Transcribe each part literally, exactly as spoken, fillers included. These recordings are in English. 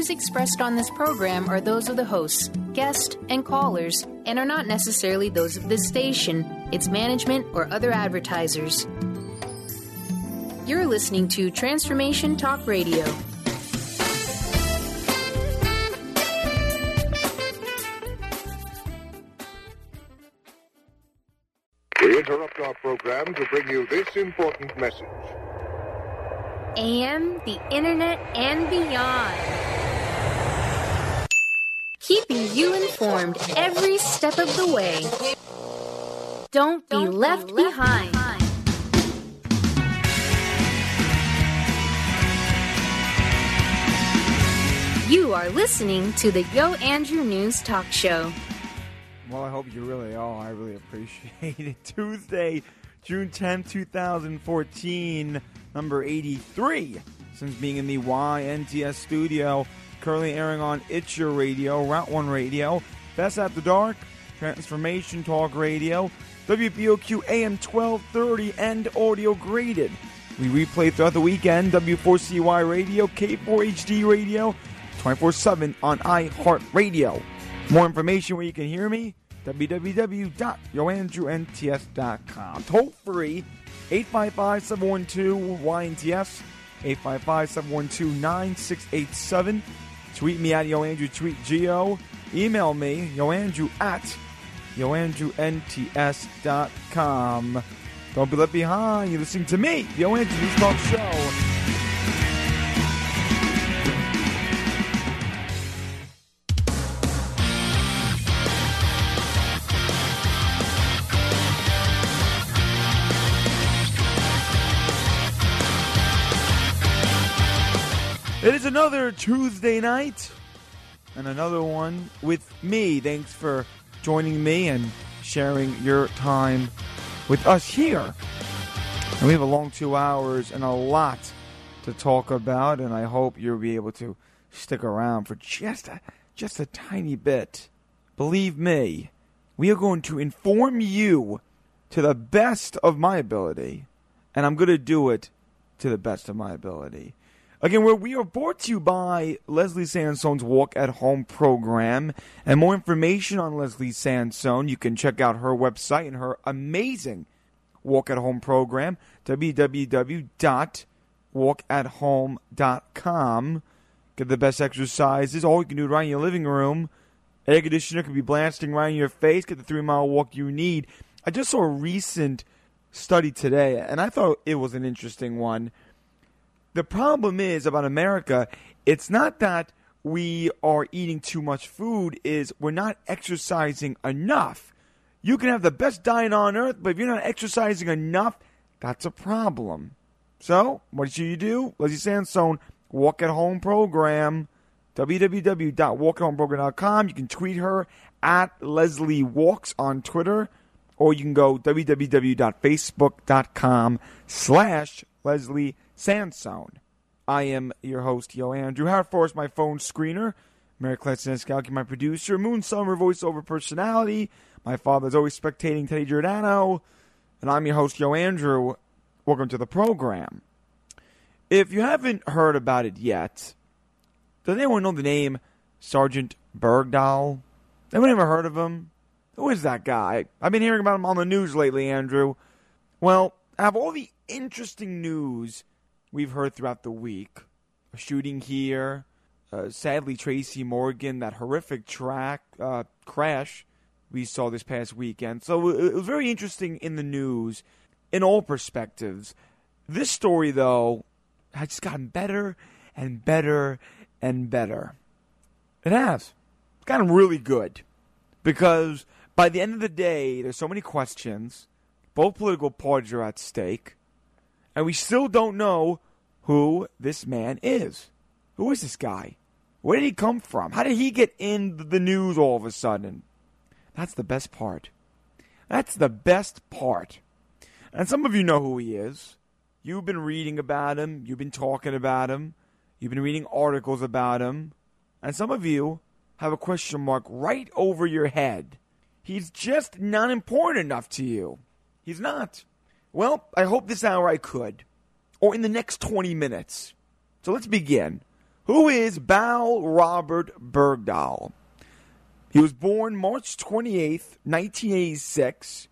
views expressed on this program are those of the hosts, guests, and callers, and are not necessarily those of this station, its management, or other advertisers. You're listening to Transformation Talk Radio. We interrupt our program to bring you this important message. A M, the Internet, and beyond. Keeping you informed every step of the way. Don't be Don't left, be left behind. behind. You are listening to the Yo Andrew News Talk Show. Well, I hope you really are. I really appreciate it. Tuesday, June tenth, twenty fourteen, number eighty-three. Since being in the Y N T S studio, currently airing on It's Your Radio, Route one Radio, Best After Dark, Transformation Talk Radio, W B O Q A M twelve thirty, and audio graded. We replay throughout the weekend, W four C Y Radio, K four H D Radio, twenty-four seven on iHeartRadio. More information where you can hear me, w w w dot yo andrew n t s dot com. Toll free, eight five five, seven one two, Y N T S, eight five five, seven one two, nine six eight seven. Tweet me at YoAndrew, tweet Geo. Email me, yoandrew at yo andrew n t s dot com. Don't be left behind. You're listening to me, Yo Andrew News Talk Show. It is another Tuesday night, and another one with me. Thanks for joining me and sharing your time with us here. And we have a long two hours and a lot to talk about, and I hope you'll be able to stick around for just a, just a tiny bit. Believe me, we are going to inform you to the best of my ability, and I'm going to do it to the best of my ability. Again, where we are brought to you by Leslie Sansone's Walk at Home program. And more information on Leslie Sansone, you can check out her website and her amazing Walk at Home program, w w w dot walk at home dot com. Get the best exercises, all you can do right in your living room. Air conditioner can be blasting right in your face. Get the three-mile walk you need. I just saw a recent study today, and I thought it was an interesting one. The problem is about America, it's not that we are eating too much food, is we're not exercising enough. You can have the best diet on earth, but if you're not exercising enough, that's a problem. So, what should you do? Leslie Sansone, Walk at Home program, w w w dot walk at home program dot com. You can tweet her at Leslie Walks on Twitter, or you can go w w w dot facebook dot com slash Leslie Sansone. I am your host, Yo Andrew. Howard Forrest, my phone screener. Mary Kletsneskowski, my producer. Moon Summer, voiceover personality. My father's always spectating, Teddy Giordano. And I'm your host, Yo Andrew. Welcome to the program. If you haven't heard about it yet, does anyone know the name Sergeant Bergdahl? Anyone ever heard of him? Who is that guy? I've been hearing about him on the news lately, Andrew. Well, I have all the interesting news we've heard throughout the week. A shooting here. Uh, sadly, Tracy Morgan, that horrific track uh, crash we saw this past weekend. So it was very interesting in the news in all perspectives. This story, though, has just gotten better and better and better. It has. It's gotten really good. Because by the end of the day, there's so many questions. Both political parties are at stake. And we still don't know who this man is. Who is this guy? Where did he come from? How did he get in the news all of a sudden? That's the best part. That's the best part. And some of you know who he is. You've been reading about him. You've been talking about him. You've been reading articles about him. And some of you have a question mark right over your head. He's just not important enough to you. He's not. Well, I hope this hour I could. Or in the next twenty minutes. So let's begin. Who is Bal Robert Bergdahl? He was born March twenty-eighth, nineteen eighty-six.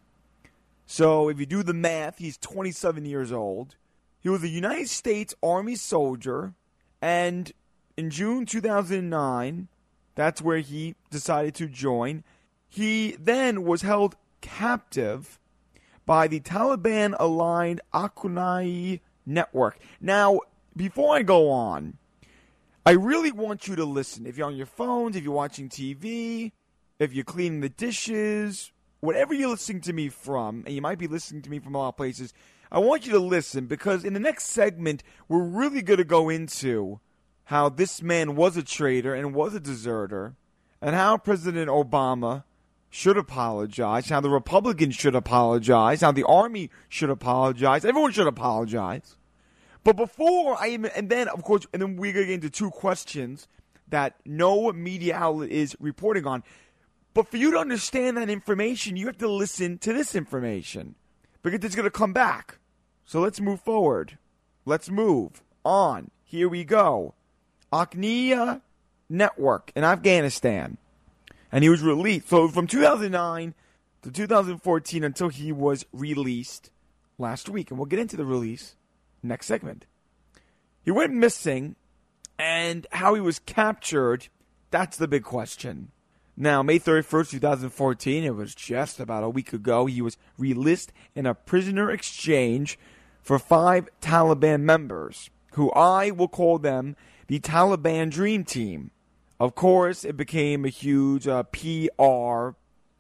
So if you do the math, he's twenty-seven years old. He was a United States Army soldier, and in June two thousand nine, that's where he decided to join. He then was held captive by the Taliban-aligned Haqqani Network. Now, before I go on, I really want you to listen. If you're on your phones, if you're watching T V, if you're cleaning the dishes, whatever you're listening to me from, and you might be listening to me from a lot of places, I want you to listen, because in the next segment, we're really going to go into how this man was a traitor and was a deserter, and how President Obama should apologize, how the Republicans should apologize, how the Army should apologize. Everyone should apologize. But before I even, and then, of course, and then we're going to get into two questions that no media outlet is reporting on. But for you to understand that information, you have to listen to this information, because it's going to come back. So let's move forward. Let's move on. Here we go. Haqqani Network in Afghanistan. And he was released. So from two thousand nine to two thousand fourteen until he was released last week. And we'll get into the release next segment. He went missing, and how he was captured, that's the big question. Now, May thirty-first, twenty fourteen, it was just about a week ago, he was released in a prisoner exchange for five Taliban members, who I will call them the Taliban Dream Team. Of course, it became a huge uh, P R,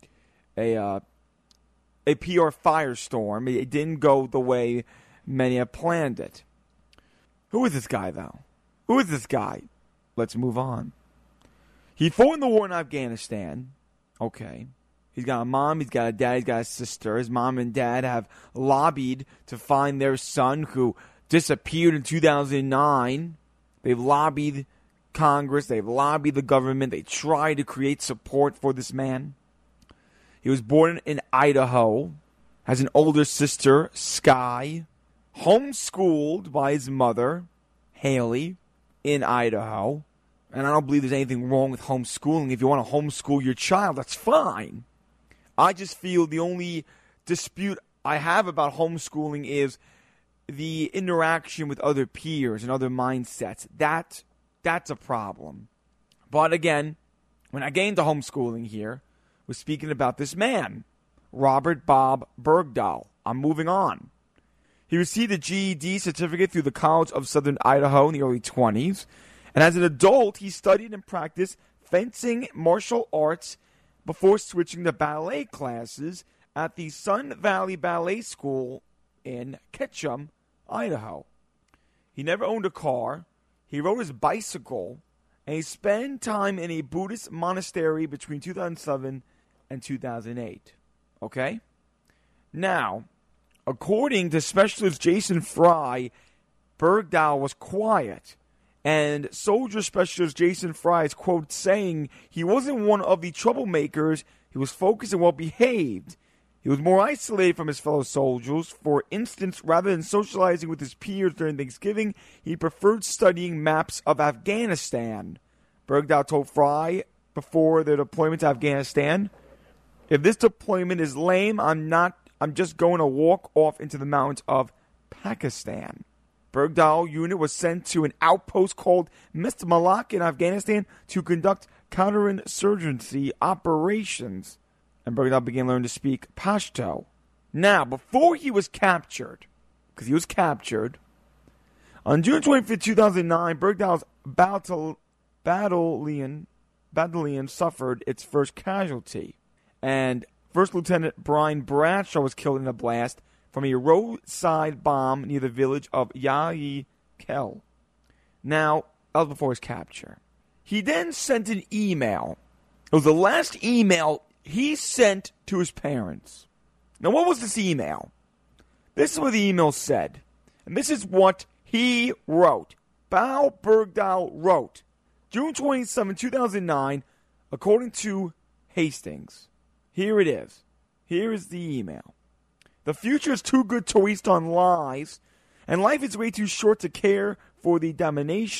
a uh, a P R firestorm. It didn't go the way many have planned it. Who is this guy, though? Who is this guy? Let's move on. He fought in the war in Afghanistan. Okay. He's got a mom, he's got a dad, he's got a sister. His mom and dad have lobbied to find their son, who disappeared in two thousand nine. They've lobbied Congress, they've lobbied the government, they tried to create support for this man. He was born in Idaho, has an older sister, Sky, homeschooled by his mother, Haley, in Idaho. And I don't believe there's anything wrong with homeschooling. If you want to homeschool your child, that's fine. I just feel the only dispute I have about homeschooling is the interaction with other peers and other mindsets. That That's a problem. But again, when I get into homeschooling here, we're speaking about this man, Robert Bob Bergdahl. I'm moving on. He received a G E D certificate through the College of Southern Idaho in the early twenties. And as an adult, he studied and practiced fencing, martial arts, before switching to ballet classes at the Sun Valley Ballet School in Ketchum, Idaho. He never owned a car. He rode his bicycle, and he spent time in a Buddhist monastery between two thousand seven and two thousand eight. Okay? Now, according to specialist Jason Fry, Bergdahl was quiet. And soldier specialist Jason Fry is quote saying he wasn't one of the troublemakers. He was focused and well behaved. He was more isolated from his fellow soldiers. For instance, rather than socializing with his peers during Thanksgiving, he preferred studying maps of Afghanistan. Bergdahl told Fry before their deployment to Afghanistan, "If this deployment is lame, I'm not. I'm just going to walk off into the mountains of Pakistan." Bergdahl unit was sent to an outpost called Mist Malak in Afghanistan to conduct counterinsurgency operations. And Bergdahl began learning to speak Pashto. Now, before he was captured, because he was captured, on June twenty-fifth, two thousand nine, Bergdahl's battle, battalion, battalion suffered its first casualty. And First Lieutenant Brian Bradshaw was killed in a blast from a roadside bomb near the village of Yahi Kel. Now, that was before his capture. He then sent an email. It was the last email he sent to his parents. Now, what was this email? This is what the email said. And this is what he wrote. Bal Bergdahl wrote, June twenty-seventh, two thousand nine, according to Hastings. Here it is. Here is the email. The future is too good to waste on lies, and life is way too short to care for the domination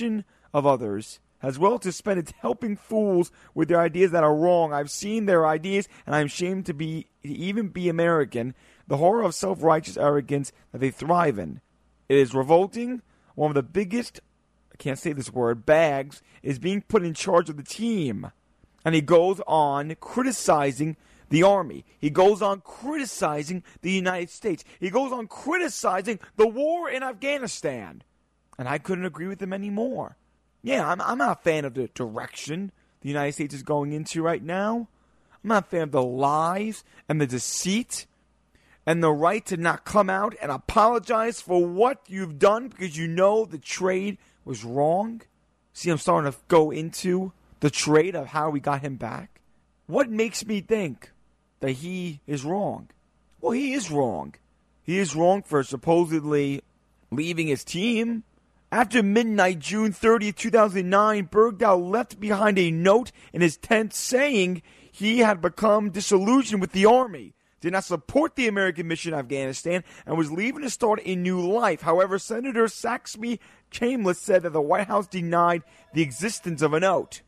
of others, as well to spend it helping fools with their ideas that are wrong. I've seen their ideas, and I'm ashamed to be to even be American. The horror of self-righteous arrogance that they thrive in. It is revolting. One of the biggest, I can't say this word, bags, is being put in charge of the team. And he goes on criticizing the Army. He goes on criticizing the United States. He goes on criticizing the war in Afghanistan. And I couldn't agree with him anymore. Yeah, I'm, I'm not a fan of the direction the United States is going into right now. I'm not a fan of the lies and the deceit and the right to not come out and apologize for what you've done because you know the trade was wrong. See, I'm starting to go into the trade of how we got him back. What makes me think that he is wrong? Well, he is wrong. He is wrong for supposedly leaving his team. After midnight, June thirtieth, two thousand nine, Bergdahl left behind a note in his tent saying he had become disillusioned with the Army, did not support the American mission in Afghanistan, and was leaving to start a new life. However, Senator Saxby Chambliss said that the White House denied the existence of a note.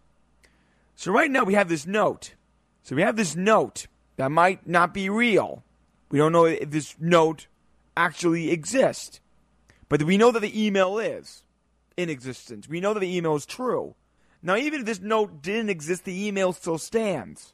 So right now we have this note. So we have this note that might not be real. We don't know if this note actually exists. But we know that the email is in existence. We know that the email is true. Now, even if this note didn't exist, the email still stands.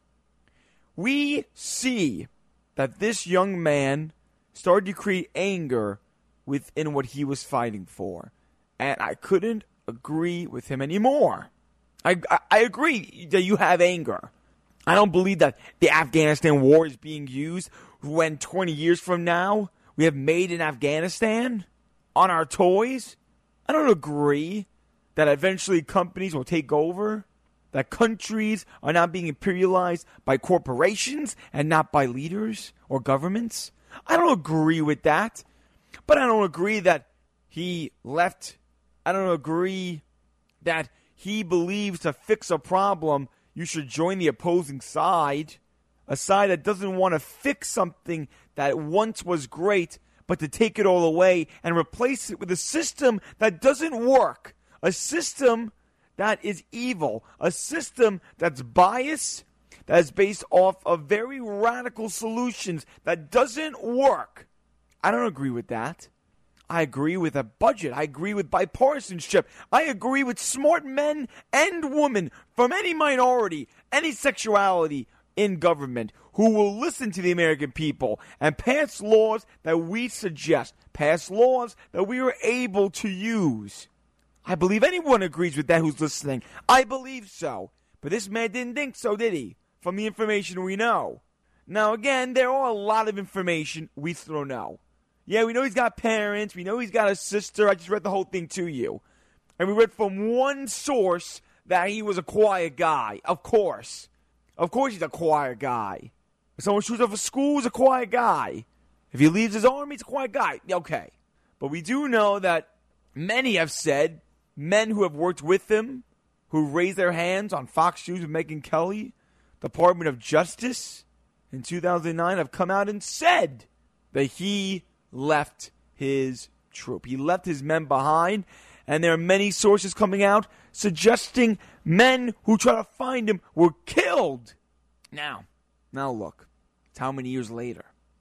We see that this young man started to create anger within what he was fighting for. And I couldn't agree with him anymore. I, I, I agree that you have anger. I don't believe that the Afghanistan war is being used when twenty years from now we have made in Afghanistan on our toys. I don't agree that eventually companies will take over, that countries are not being imperialized by corporations and not by leaders or governments. I don't agree with that. But I don't agree that he left. I don't agree that he believes to fix a problem, you should join the opposing side, a side that doesn't want to fix something that once was great, but to take it all away and replace it with a system that doesn't work, a system that is evil, a system that's biased, that is based off of very radical solutions that doesn't work. I don't agree with that. I agree with a budget. I agree with bipartisanship. I agree with smart men and women from any minority, any sexuality in government who will listen to the American people and pass laws that we suggest, pass laws that we are able to use. I believe anyone agrees with that who's listening. I believe so. But this man didn't think so, did he? From the information we know. Now, again, there are a lot of information we still don't know. Yeah, we know he's got parents. We know he's got a sister. I just read the whole thing to you. And we read from one source that he was a quiet guy. Of course. Of course he's a quiet guy. If someone shoots up a school, he's a quiet guy. If he leaves his army, he's a quiet guy. Okay. But we do know that many have said, men who have worked with him, who raised their hands on Fox News with Megyn Kelly, Department of Justice, in two thousand nine, have come out and said that he left his troop. He left his men behind, and there are many sources coming out suggesting men who try to find him were killed. Now, now look, it's how many years later?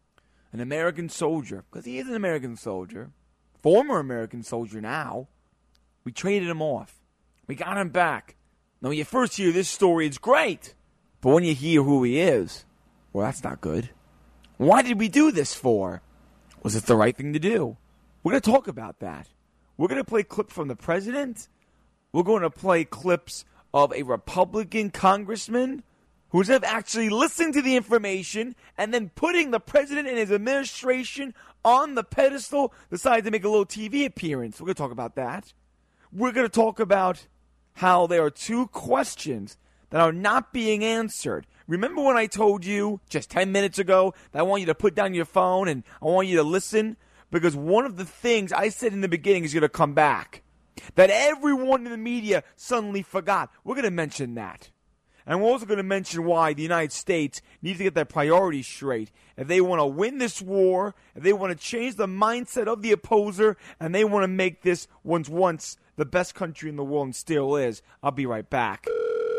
An American soldier, because he is an American soldier, former American soldier now, we traded him off. We got him back. Now, when you first hear this story, it's great. But when you hear who he is, well, that's not good. Why did we do this for? Was it the right thing to do? We're going to talk about that. We're going to play clips from the president. We're going to play clips of a Republican congressman who's actually listening to the information and then putting the president and his administration on the pedestal, decided to make a little T V appearance. We're going to talk about that. We're going to talk about how there are two questions that are not being answered. Remember when I told you just ten minutes ago that I want you to put down your phone and I want you to listen? Because one of the things I said in the beginning is going to come back. That everyone in the media suddenly forgot. We're going to mention that. And we're also going to mention why the United States needs to get their priorities straight. If they want to win this war, if they want to change the mindset of the opposer, and they want to make this once once the best country in the world and still is. I'll be right back.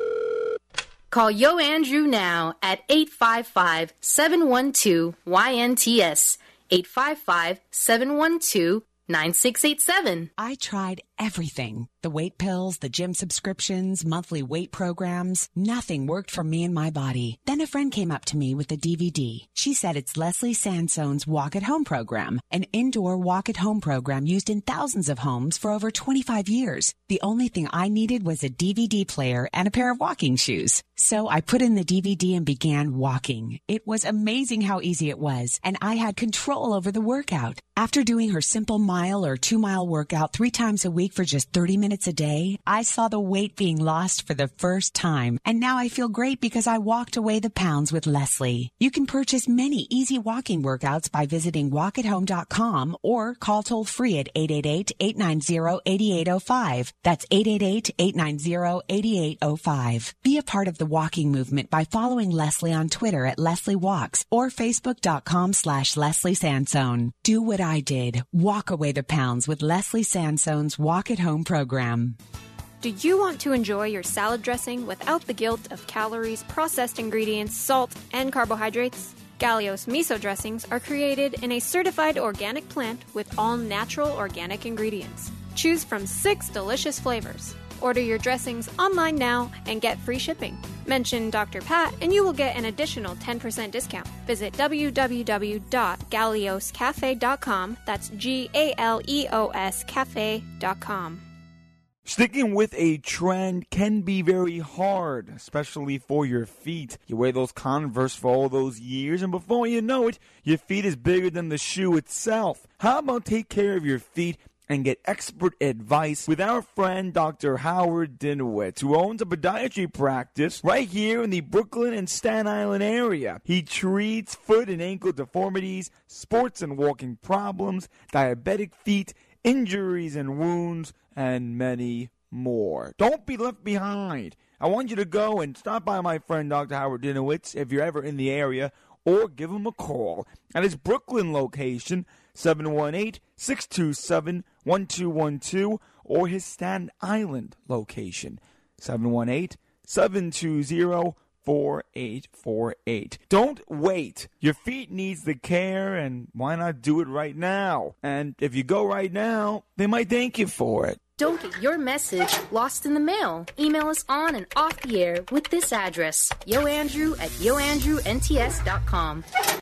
Call Yo Andrew now at eight five five, seven one two, Y N T S, eight five five, seven one two, nine six eight seven. I tried everything. The weight pills, the gym subscriptions, monthly weight programs. Nothing worked for me and my body. Then a friend came up to me with a D V D. She said it's Leslie Sansone's Walk at Home program, an indoor walk at home program used in thousands of homes for over twenty-five years. The only thing I needed was a D V D player and a pair of walking shoes. So I put in the D V D and began walking. It was amazing how easy it was, and I had control over the workout. After doing her simple mile or two mile workout three times a week for just thirty minutes a day, I saw the weight being lost for the first time. And now I feel great because I walked away the pounds with Leslie. You can purchase many easy walking workouts by visiting walk at home dot com or call toll free at eight eight eight, eight nine zero, eight eight zero five. That's eight eight eight, eight nine zero, eight eight zero five. Be a part of the walking movement by following Leslie on Twitter at Leslie Walks or facebook dot com slash Leslie Sansone. Do what I did. Walk away the pounds with Leslie Sansone's Walk at Home program. Do you want to enjoy your salad dressing without the guilt of calories, processed ingredients, salt, and carbohydrates? Gallios miso dressings are created in a certified organic plant with all natural organic ingredients. Choose from six delicious flavors. Order your dressings online now and get free shipping. Mention Doctor Pat and you will get an additional ten percent discount. Visit w w w dot gallios cafe dot com. That's G A L E O S cafe dot com. Sticking with a trend can be very hard, especially for your feet. You wear those Converse for all those years, and before you know it, your feet is bigger than the shoe itself. How about take care of your feet and get expert advice with our friend Doctor Howard Dinowitz, who owns a podiatry practice right here in the Brooklyn and Staten Island area. He treats foot and ankle deformities, sports and walking problems, diabetic feet, injuries and wounds, and many more. Don't be left behind. I want you to go and stop by my friend Doctor Howard Dinowitz if you're ever in the area, or give him a call at his Brooklyn location, seven one eight, six two seven, one two one two, or his Staten Island location, seven one eight, seven two zero, four eight four eight. Don't wait. Your feet needs the care, and why not do it right now? And if you go right now, they might thank you for it. Don't get your message lost in the mail. Email us on and off the air with this address, yoandrew at yo andrew n t s dot com.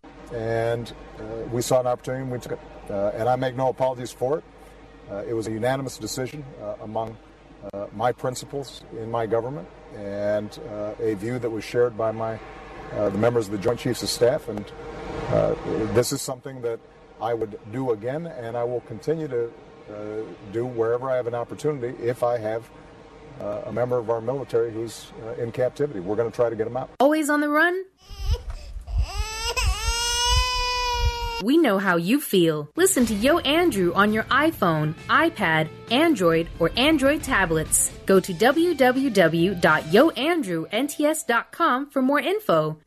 And uh, we saw an opportunity and we took it. Uh, and I make no apologies for it. Uh, it was a unanimous decision uh, among uh, my principals in my government, and uh, a view that was shared by my uh, the members of the Joint Chiefs of Staff. And uh, this is something that I would do again, and I will continue to uh, do wherever I have an opportunity if I have uh, a member of our military who's uh, in captivity. We're going to try to get him out. Always on the run? We know how you feel. Listen to Yo Andrew on your iPhone, iPad, Android, or Android tablets. Go to w w w dot yo andrew n t s dot com for more info.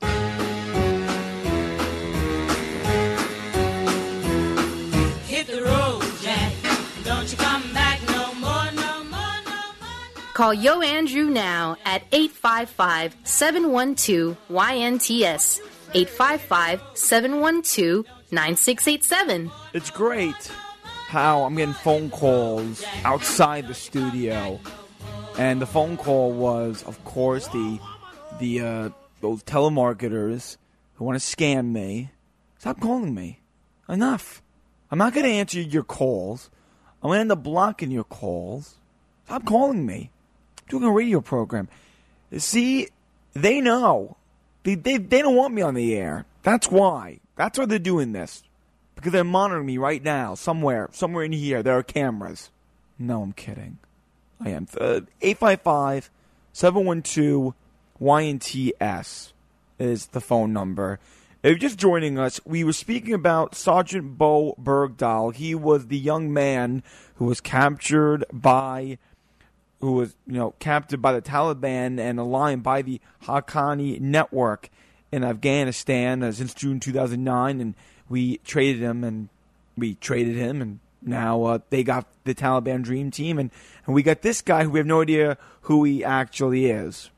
Hit the road, Jack. Don't you come back no more, no more, no more. Call Yo Andrew now at eight five five, seven one two, Y N T S. eight five five, seven one two, nine six eight seven. It's great how I'm getting phone calls outside the studio, and the phone call was, of course, the the uh, those telemarketers who want to scam me. Stop calling me. Enough. I'm not going to answer your calls. I'm going to end up blocking your calls. Stop calling me. I'm doing a radio program. See, they know. They, they they don't want me on the air. That's why. That's why they're doing this. Because they're monitoring me right now. Somewhere. Somewhere in here. There are cameras. No, I'm kidding. I am. Uh, eight five five, seven one two, Y N T S is the phone number. If you're just joining us, we were speaking about Sergeant Bo Bergdahl. He was the young man who was captured by... who was, you know, captured by the Taliban and aligned by the Haqqani network in Afghanistan uh, since June two thousand nine, and we traded him, and we traded him, and Now uh, they got the Taliban Dream Team, and, and we got this guy who we have no idea who he actually is.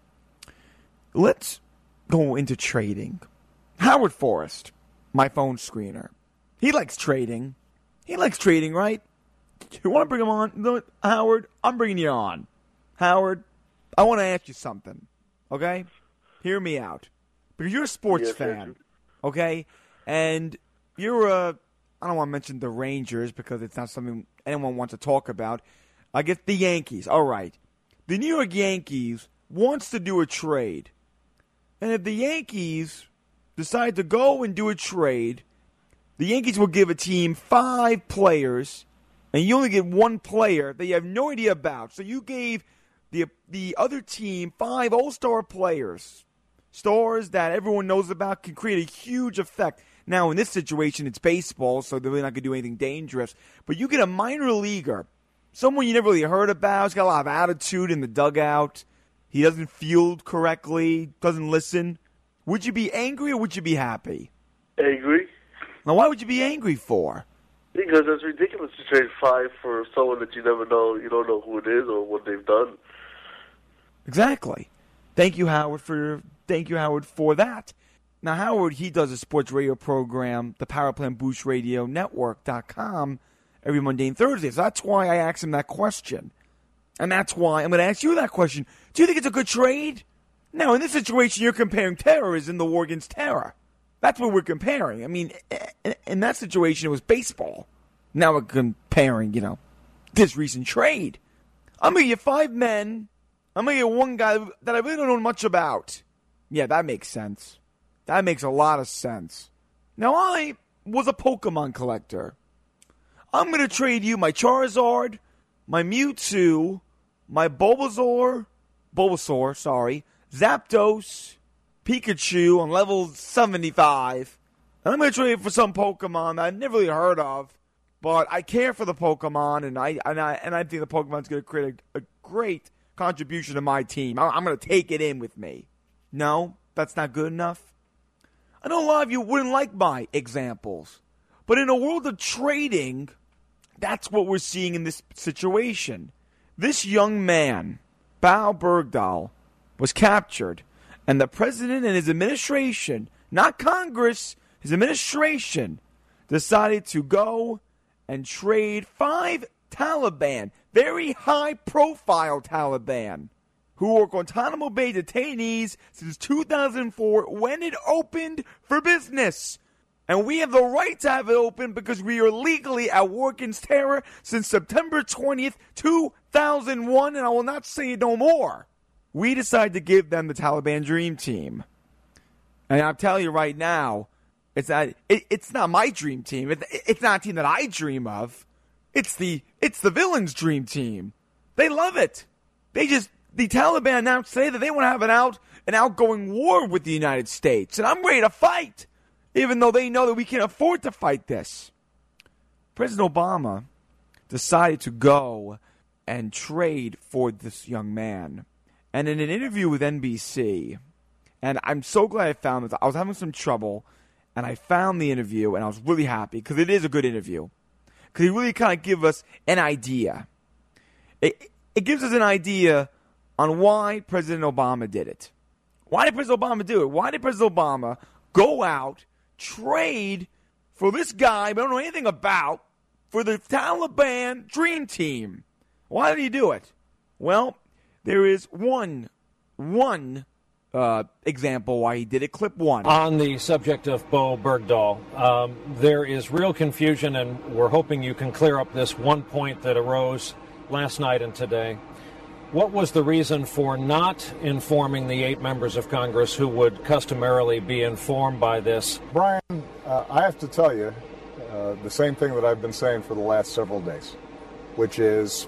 Let's go into trading. Howard Forrest, my phone screener. He likes trading. He likes trading, right? You want to bring him on? No, Howard, I'm bringing you on. Howard, I want to ask you something, okay? Hear me out. Because you're a sports yes, fan, okay? And you're a, I don't want to mention the Rangers because it's not something anyone wants to talk about. I guess the Yankees. All right. The New York Yankees wants to do a trade. And if the Yankees decide to go and do a trade, the Yankees will give a team five players, and you only get one player that you have no idea about. So you gave the the other team five all-star players, stars that everyone knows about, can create a huge effect. Now, in this situation, it's baseball, so they're really not going to do anything dangerous. But you get a minor leaguer, someone you never really heard about, he's got a lot of attitude in the dugout, he doesn't field correctly, doesn't listen. Would you be angry or would you be happy? Angry. Now, why would you be angry for? Because it's ridiculous to trade five for someone that you never know, you don't know who it is or what they've done. Exactly. Thank you, Howard, for thank you, Howard, for that. Now, Howard, he does a sports radio program, the Powerplant Boost Radio Network dot com, every Monday and Thursday. So that's why I asked him that question. And that's why I'm going to ask you that question. Do you think it's a good trade? Now, in this situation, you're comparing terrorism, the war against terror. That's what we're comparing. I mean, in that situation, it was baseball. Now we're comparing, you know, this recent trade. I'm going to get five men. I'm going to get one guy that I really don't know much about. Yeah, that makes sense. That makes a lot of sense. Now, I was a Pokemon collector. I'm going to trade you my Charizard, my Mewtwo, my Bulbasaur, Bulbasaur, sorry, Zapdos, Pikachu on level seventy-five. And I'm going to trade it for some Pokemon that I've never really heard of. But I care for the Pokemon, and I and I, and I think the Pokemon's going to create a, a great contribution to my team. I, I'm going to take it in with me. No, that's not good enough. I know a lot of you wouldn't like my examples. But in a world of trading, that's what we're seeing in this situation. This young man, Bowe Bergdahl, was captured. And the president and his administration, not Congress, his administration, decided to go and trade five Taliban, very high-profile Taliban, who were Guantanamo Bay detainees since two thousand four when it opened for business. And we have the right to have it open because we are legally at war against terror since September twentieth, two thousand one, and I will not say it no more. We decided to give them the Taliban Dream Team. And I'm telling you right now, it's not, it, it's not my dream team. It, it's not a team that I dream of. It's the it's the villains' dream team. They love it. They just, the Taliban announced today that they want to have an out an outgoing war with the United States. And I'm ready to fight, even though they know that we can't afford to fight this. President Obama decided to go and trade for this young man. And in an interview with N B C, and I'm so glad I found this. I was having some trouble, and I found the interview, and I was really happy, because it is a good interview. Because he really kind of gives us an idea. It, it gives us an idea on why President Obama did it. Why did President Obama do it? Why did President Obama go out, trade for this guy we don't know anything about, for the Taliban Dream Team? Why did he do it? Well, there is one, one uh, example why he did it. Clip one. On the subject of Bowe Bergdahl, um, there is real confusion, and we're hoping you can clear up this one point that arose last night and today. What was the reason for not informing the eight members of Congress who would customarily be informed by this? Brian, uh, I have to tell you uh, the same thing that I've been saying for the last several days, which is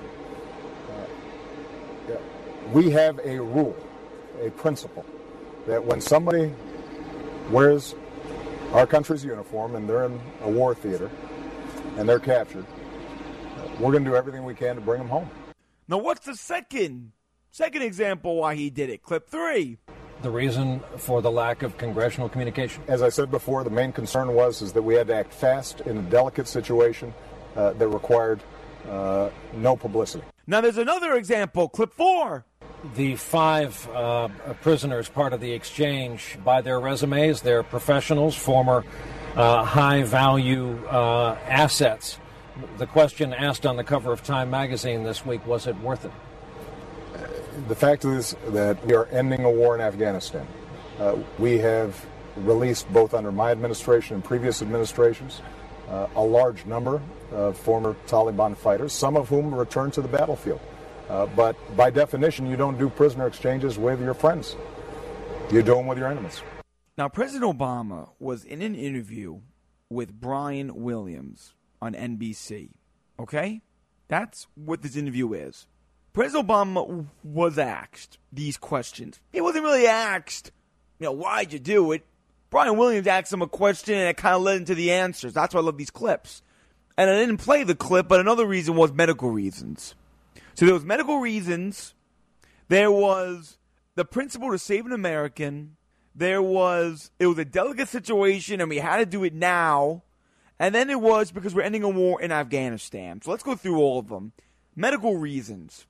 we have a rule, a principle, that when somebody wears our country's uniform and they're in a war theater and they're captured, we're going to do everything we can to bring them home. Now, what's the second second example why he did it? Clip three. The reason for the lack of congressional communication? As I said before, the main concern was is that we had to act fast in a delicate situation, uh, that required uh, no publicity. Now there's another example, clip four. The five uh, prisoners part of the exchange, by their resumes, they're professionals, former uh, high-value uh, assets. The question asked on the cover of Time magazine this week, was it worth it? The fact is that we are ending a war in Afghanistan. Uh, we have released, both under my administration and previous administrations, uh, a large number of former Taliban fighters, some of whom returned to the battlefield. Uh, but by definition, you don't do prisoner exchanges with your friends. You do them with your enemies. Now, President Obama was in an interview with Brian Williams on N B C. Okay? That's what this interview is. President Obama was asked these questions. He wasn't really asked, you know, why'd you do it? Brian Williams asked him a question, and it kind of led into the answers. That's why I love these clips. And I didn't play the clip, but another reason was medical reasons. So there was medical reasons. There was the principle to save an American. There was, it was a delicate situation, and we had to do it now. And then it was because we're ending a war in Afghanistan. So let's go through all of them. Medical reasons.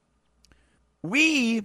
We,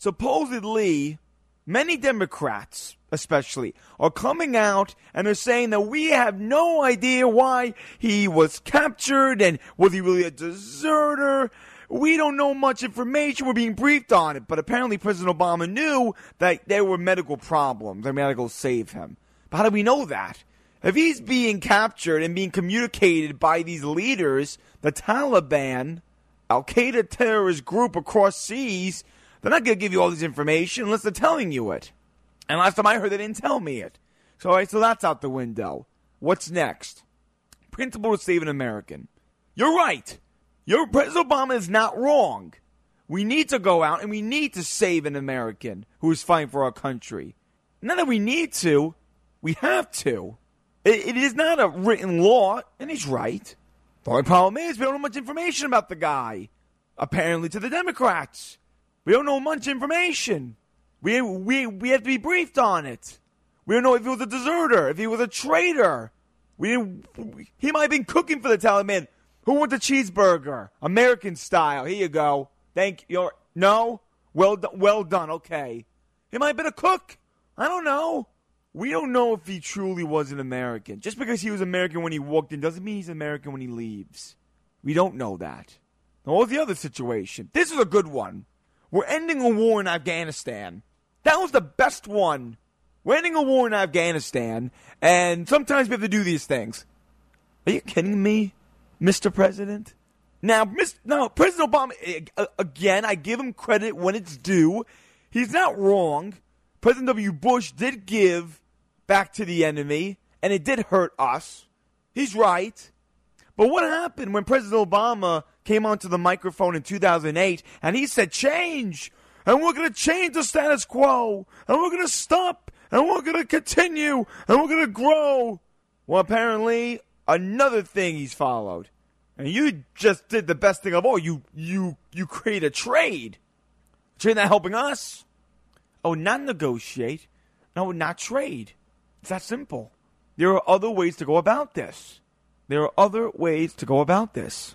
supposedly, many Democrats especially, are coming out and they're saying that we have no idea why he was captured and was he really a deserter. We don't know much information. We're being briefed on it. But apparently President Obama knew that there were medical problems. They had to go save him. But how do we know that? If he's being captured and being communicated by these leaders, the Taliban, Al-Qaeda terrorist group across seas, they're not going to give you all this information unless they're telling you it. And last time I heard, they didn't tell me it. So, all right, so that's out the window. What's next? Principle to save an American. You're right. Your President Obama is not wrong. We need to go out and we need to save an American who is fighting for our country. Not that we need to, we have to. It, it is not a written law, and he's right. The only problem is we don't know much information about the guy. Apparently to the Democrats. We don't know much information. We, we, we have to be briefed on it. We don't know if he was a deserter, if he was a traitor. We didn't, he might have been cooking for the Taliban. Who wants a cheeseburger? American style. Here you go. Thank you. No? Well, do, well done. Okay. He might have been a cook. I don't know. We don't know if he truly was an American. Just because he was American when he walked in doesn't mean he's American when he leaves. We don't know that. Now, what was the other situation? This is a good one. We're ending a war in Afghanistan. That was the best one. We're ending a war in Afghanistan, and sometimes we have to do these things. Are you kidding me, Mister President? Now, Mister No, President Obama, again, I give him credit when it's due. He's not wrong. President W. Bush did give back to the enemy, and it did hurt us. He's right. But what happened when President Obama came onto the microphone in two thousand eight, and he said, change, and we're going to change the status quo, and we're going to stop, and we're going to continue, and we're going to grow. Well, apparently, another thing he's followed. And you just did the best thing of all. You you you create a trade. Trade not helping us. Oh, not negotiate. No, not trade. It's that simple. There are other ways to go about this. There are other ways to go about this.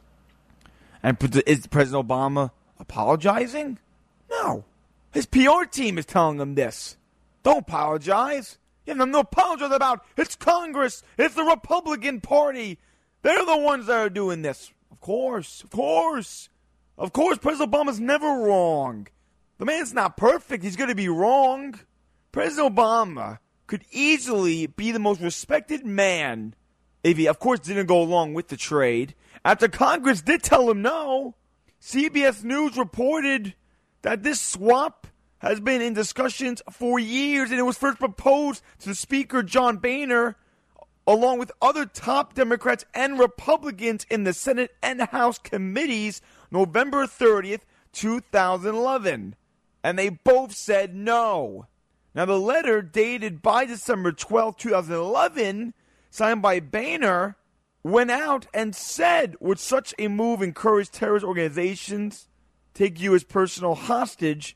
And is President Obama apologizing? No. His P R team is telling him this. Don't apologize. You have nothing to apologize about. It's Congress. It's the Republican Party. They're the ones that are doing this. Of course. Of course. Of course, President Obama's never wrong. The man's not perfect. He's going to be wrong. President Obama could easily be the most respected man if he, of course, didn't go along with the trade. After Congress did tell him no, C B S News reported that this swap has been in discussions for years, and it was first proposed to Speaker John Boehner, along with other top Democrats and Republicans in the Senate and House committees, November thirtieth, two thousand eleven. And they both said no. Now, the letter dated by December twelfth, two thousand eleven, signed by Boehner, went out and said, would such a move encourage terrorist organizations take you as personal hostage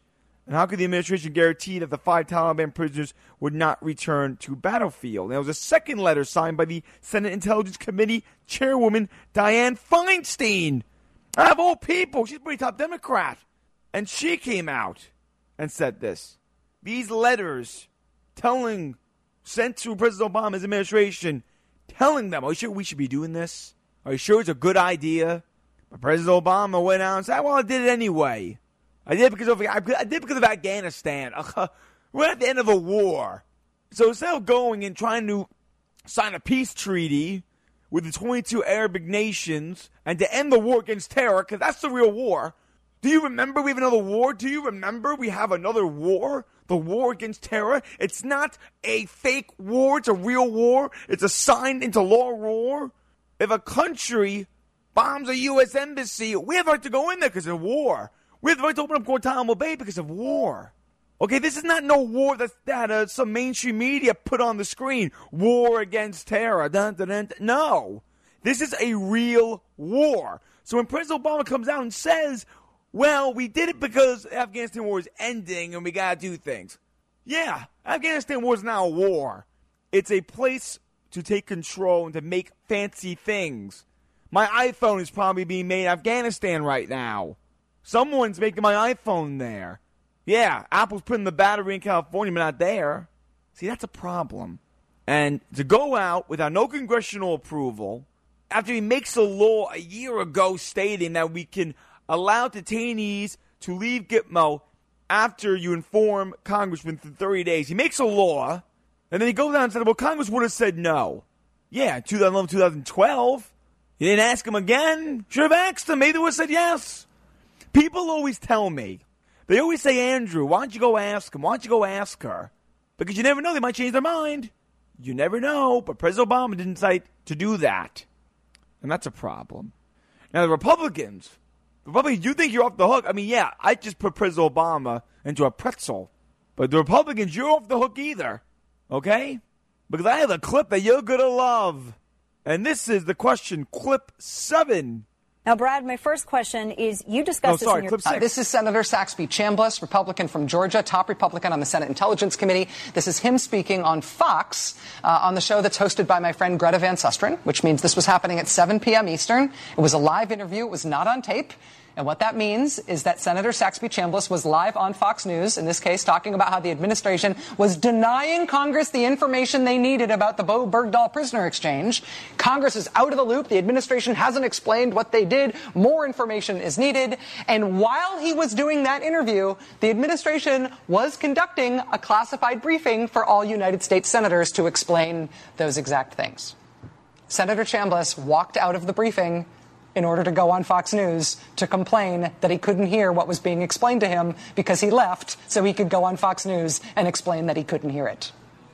And how could the administration guarantee that the five Taliban prisoners would not return to battlefield? And there was a second letter signed by the Senate Intelligence Committee chairwoman, Dianne Feinstein. Out of all people, she's a pretty top Democrat. And she came out and said this. These letters telling, sent to President Obama's administration, telling them, are you sure we should be doing this? Are you sure it's a good idea? But President Obama went out and said, well, I did it anyway. I did it because of I did it because of Afghanistan. Uh, we're at the end of a war. So instead of going and trying to sign a peace treaty with the twenty-two Arabic nations and to end the war against terror, because that's the real war. Do you remember we have another war? Do you remember we have another war? The war against terror? It's not a fake war. It's a real war. It's a signed into law war. If a country bombs a U S embassy, we have the right to go in there because of war. We have the right to open up Guantanamo Bay because of war. Okay, this is not no war that, that uh, some mainstream media put on the screen. War against terror. Dun, dun, dun, dun. No. This is a real war. So when President Obama comes out and says, well, we did it because the Afghanistan war is ending and we got to do things. Yeah, Afghanistan war is now a war. It's a place to take control and to make fancy things. My iPhone is probably being made in Afghanistan right now. Someone's making my iPhone there. Yeah, Apple's putting the battery in California, but not there. See, that's a problem. And to go out without no congressional approval, after he makes a law a year ago stating that we can allow detainees to leave Gitmo after you inform Congress within thirty days. He makes a law, and then he goes down and said, well, Congress would have said no. Yeah, twenty eleven, twenty twelve. You didn't ask him again? Should have asked him. Maybe they would have said yes. People always tell me, they always say, Andrew, why don't you go ask him? Why don't you go ask her? Because you never know, they might change their mind. You never know, but President Obama didn't decide to do that. And that's a problem. Now, the Republicans, Republicans, you think you're off the hook? I mean, yeah, I just put President Obama into a pretzel. But the Republicans, you're off the hook either. Okay? Because I have a clip that you're going to love. And this is the question, clip seven. Now, Brad, my first question is, you discussed oh, sorry, this in your... your... Uh, this is Senator Saxby Chambliss, Republican from Georgia, top Republican on the Senate Intelligence Committee. This is him speaking on Fox, uh, on the show that's hosted by my friend Greta Van Susteren, which means this was happening at seven p.m. Eastern. It was a live interview. It was not on tape. And what that means is that Senator Saxby Chambliss was live on Fox News, in this case, talking about how the administration was denying Congress the information they needed about the Bo Bergdahl prisoner exchange. Congress is out of the loop. The administration hasn't explained what they did. More information is needed. And while he was doing that interview, the administration was conducting a classified briefing for all United States senators to explain those exact things. Senator Chambliss walked out of the briefing in order to go on Fox News to complain that he couldn't hear what was being explained to him because he left so he could go on Fox News and explain that he couldn't hear it.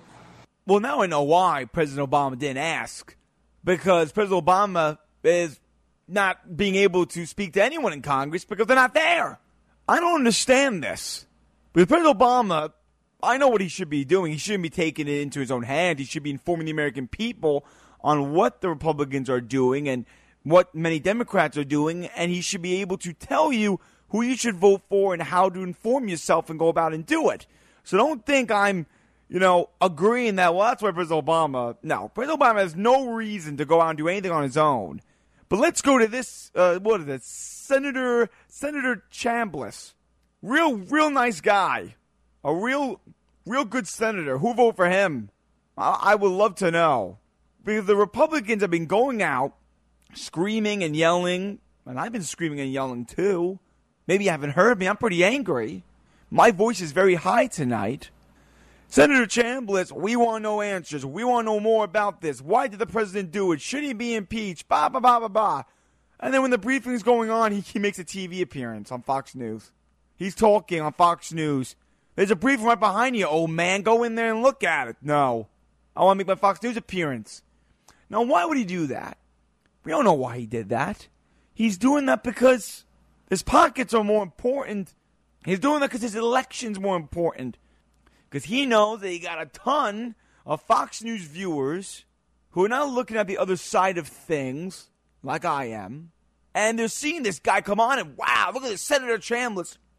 Well, now I know why President Obama didn't ask. Because President Obama is not being able to speak to anyone in Congress because they're not there. I don't understand this. Because President Obama, I know what he should be doing. He shouldn't be taking it into his own hand. He should be informing the American people on what the Republicans are doing and what many Democrats are doing, and he should be able to tell you who you should vote for and how to inform yourself and go about and do it. So don't think I'm, you know, agreeing that, well, that's why President Obama, no. President Obama has no reason to go out and do anything on his own. But let's go to this, uh, what is it, Senator, Senator Chambliss. Real, real nice guy. A real, real good senator. Who voted for him? I, I would love to know. Because the Republicans have been going out screaming and yelling, and I've been screaming and yelling too. Maybe you haven't heard me. I'm pretty angry. My voice is very high tonight. Senator Chambliss, we want no answers. We want to know more about this. Why did the president do it? Should he be impeached? Bah, bah, bah, bah, bah. And then when the briefing is going on, he, he makes a T V appearance on Fox News. He's talking on Fox News. There's a briefing right behind you, old man. Go in there and look at it. No. I want to make my Fox News appearance. Now, why would he do that? We don't know why he did that. He's doing that because his pockets are more important. He's doing that because his election's more important. Because he knows that he got a ton of Fox News viewers who are now looking at the other side of things, like I am, and they're seeing this guy come on and, wow, look at this Senator Chambliss.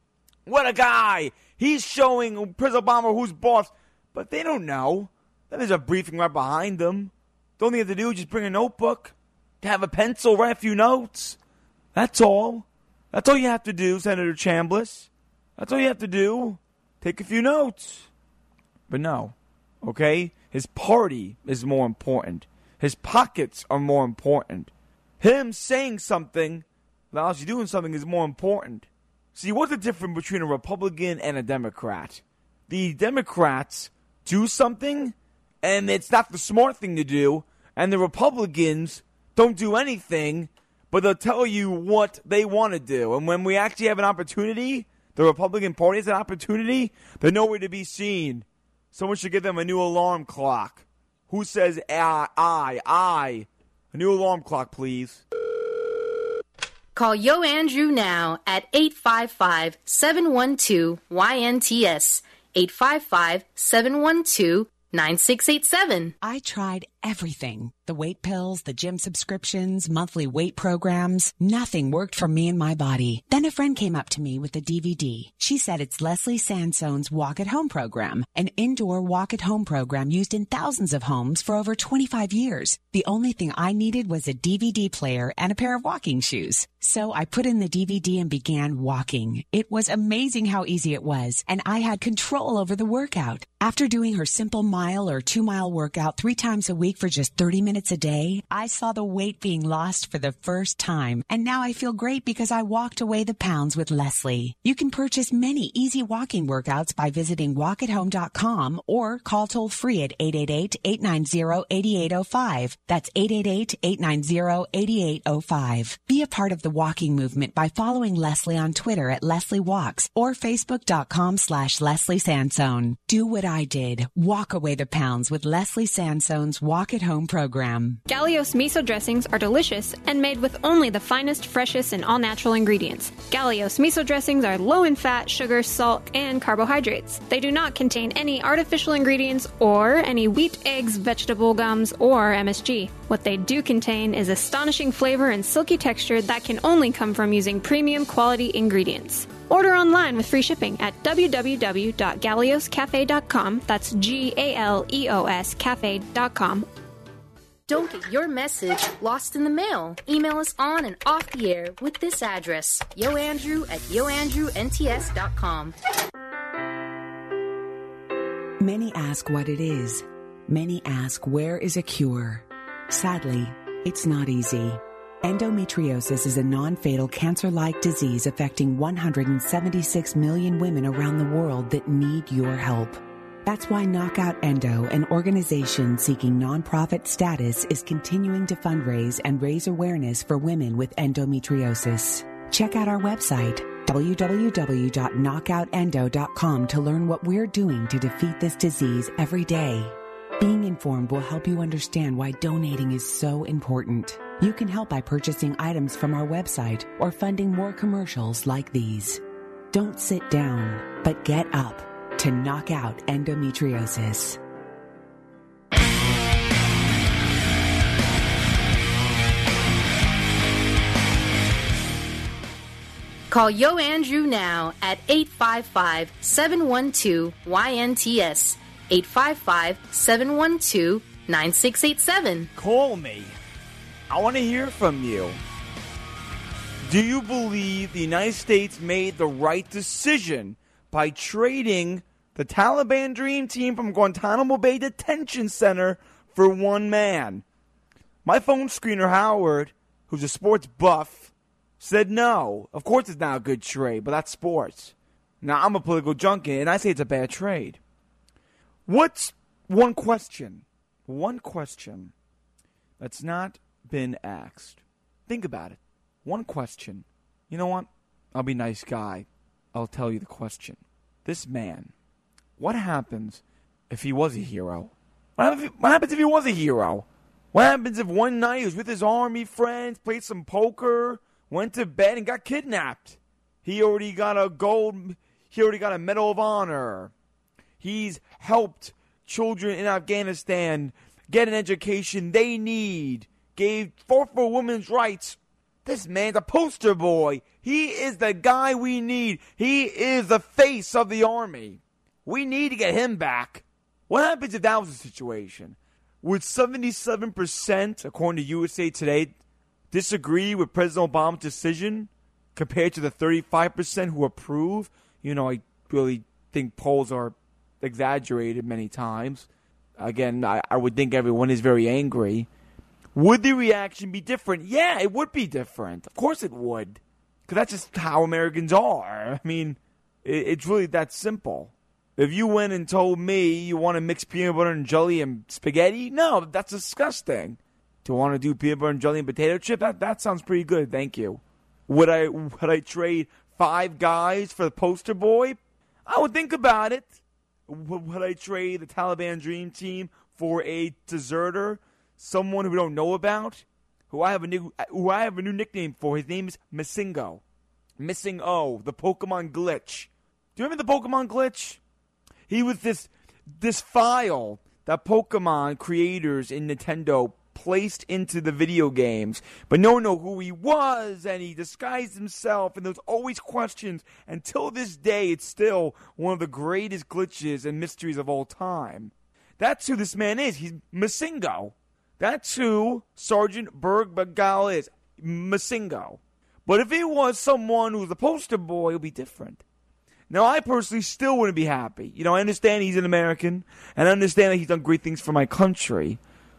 What a guy. He's showing President Obama who's boss. But they don't know. There's a briefing right behind them. The only thing you have to do is just bring a notebook, have a pencil, write a few notes. That's all. That's all you have to do, Senator Chambliss. That's all you have to do. Take a few notes. But no, okay? His party is more important. His pockets are more important. Him saying something without actually doing something is more important. See, what's the difference between a Republican and a Democrat? The Democrats do something, and it's not the smart thing to do, and the Republicans don't do anything, but they'll tell you what they want to do. And when we actually have an opportunity, the Republican Party has an opportunity, they're nowhere to be seen. Someone should give them a new alarm clock. Who says I, I, I? A new alarm clock, please. Call Yo Andrew now at eight five five, seven one two, Y N T S, eight five five, seven one two, nine six eight seven. I tried everything. The weight pills, the gym subscriptions, monthly weight programs. Nothing worked for me and my body. Then a friend came up to me with a D V D. She said it's Leslie Sansone's Walk at Home program, an indoor walk at home program used in thousands of homes for over twenty-five years. The only thing I needed was a D V D player and a pair of walking shoes. So I put in the D V D and began walking. It was amazing how easy it was, and I had control over the workout. After doing her simple mile or two mile workout three times a week for just thirty minutes a day, I saw the weight being lost for the first time. And now I feel great because I walked away the pounds with Leslie. You can purchase many easy walking workouts by visiting walk at home dot com or call toll free at eight eight eight, eight nine zero, eight eight zero five. That's eight eight eight, eight nine zero, eight eight zero five. Be a part of the walking movement by following Leslie on Twitter at Leslie Walks or facebook dot com slash Leslie Sansone. Do what I did. Walk away the pounds with Leslie Sansone's Walk at Home program. Galios miso dressings are delicious and made with only the finest, freshest, and all-natural ingredients. Galios miso dressings are low in fat, sugar, salt, and carbohydrates. They do not contain any artificial ingredients or any wheat, eggs, vegetable gums, or M S G. What they do contain is astonishing flavor and silky texture that can only come from using premium quality ingredients. Order online with free shipping at w w w dot galeos cafe dot com. That's G A L E O S cafe dot com. Don't get your message lost in the mail. Email us on and off the air with this address, yoandrew at yo andrew n t s dot com. Many ask what it is. Many ask where is a cure. Sadly, it's not easy. Endometriosis is a non-fatal cancer-like disease affecting one hundred seventy-six million women around the world that need your help. That's why Knockout Endo, an organization seeking nonprofit status, is continuing to fundraise and raise awareness for women with endometriosis. Check out our website, w w w dot knockout endo dot com, to learn what we're doing to defeat this disease every day. Being informed will help you understand why donating is so important. You can help by purchasing items from our website or funding more commercials like these. Don't sit down, but get up to knock out endometriosis. Call Yo Andrew now at eight five five, seven one two, Y N T S, eight five five, seven one two, nine six eight seven. Call me. I want to hear from you. Do you believe the United States made the right decision by trading the Taliban Dream Team from Guantanamo Bay Detention Center for one man? My phone screener, Howard, who's a sports buff, said no. Of course it's not a good trade, but that's sports. Now, I'm a political junkie, and I say it's a bad trade. What's one question? One question that's not been asked. Think about it. One question. You know what? I'll be a nice guy. I'll tell you the question. This man, what happens if he was a hero? What happens if, what happens if he was a hero? What happens if one night he was with his army friends, played some poker, went to bed, and got kidnapped? He already got a gold, he already got a Medal of Honor. He's helped children in Afghanistan get an education they need, gave fought for women's rights, This man's a poster boy. He is the guy we need. He is the face of the Army. We need to get him back. What happens if that was the situation? Would seventy-seven percent, according to U S A Today, disagree with President Obama's decision compared to the thirty-five percent who approve? You know, I really think polls are exaggerated many times. Again, I, I would think everyone is very angry. Would the reaction be different? Yeah, it would be different. Of course it would. Because that's just how Americans are. I mean, it, it's really that simple. If you went and told me you want to mix peanut butter and jelly and spaghetti, no, that's disgusting. Do you want to do peanut butter and jelly and potato chip? That that sounds pretty good, thank you. Would I would I trade five guys for the poster boy? I would think about it. Would I trade the Taliban Dream Team for a deserter? Someone who we don't know about, who I have a new, who I have a new nickname for. His name is Missingo, Missing O, the Pokemon Glitch. Do you remember the Pokemon Glitch? He was this this file that Pokemon creators in Nintendo placed into the video games, but no one knew who he was, and he disguised himself, and there was always questions. Until this day, it's still one of the greatest glitches and mysteries of all time. That's who this man is. He's Missingo. That's who Sergeant Bergdahl is, Missingo. But if it was someone who was a poster boy, it would be different. Now, I personally still wouldn't be happy. You know, I understand he's an American, and I understand that he's done great things for my country,